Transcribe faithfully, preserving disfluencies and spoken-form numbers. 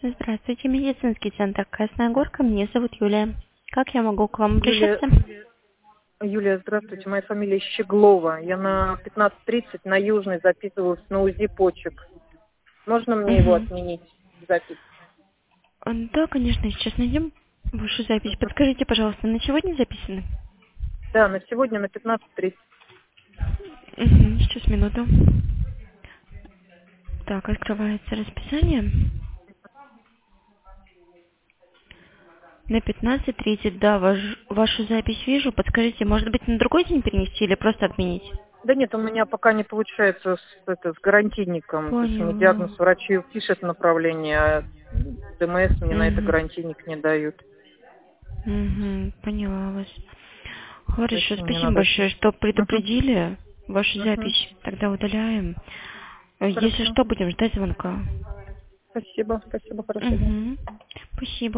Здравствуйте, медицинский центр Красная Горка. Меня зовут Юлия. Как я могу к вам Юлия, обращаться? Юлия, здравствуйте. Моя фамилия Щеглова. Я на пятнадцать тридцать на Южной записывалась на УЗИ почек. Можно мне его Угу. отменить, запись? Да, конечно, сейчас найдем вашу запись. Мгм. Подскажите, пожалуйста, на сегодня записаны? Да, на сегодня на пятнадцать тридцать. Угу. Сейчас, минуту. Так, открывается расписание. На пятнадцать тридцать, да, ваш, вашу запись вижу. Подскажите, может быть, на другой день перенести или просто отменить? Да нет, у меня пока не получается с, это, с гарантийником. То есть мне Поняла. диагноз врачи пишет направление, а ДМС мне на это Угу. гарантийник не дают. Угу. Поняла вас. Хорошо, Поэтому мне спасибо надо... большое, что Мгм. предупредили. Вашу Мгм. запись тогда удаляем. Э, Если Хорошо. что, будем ждать звонка. Спасибо, спасибо, хорошего дня. Угу. Спасибо.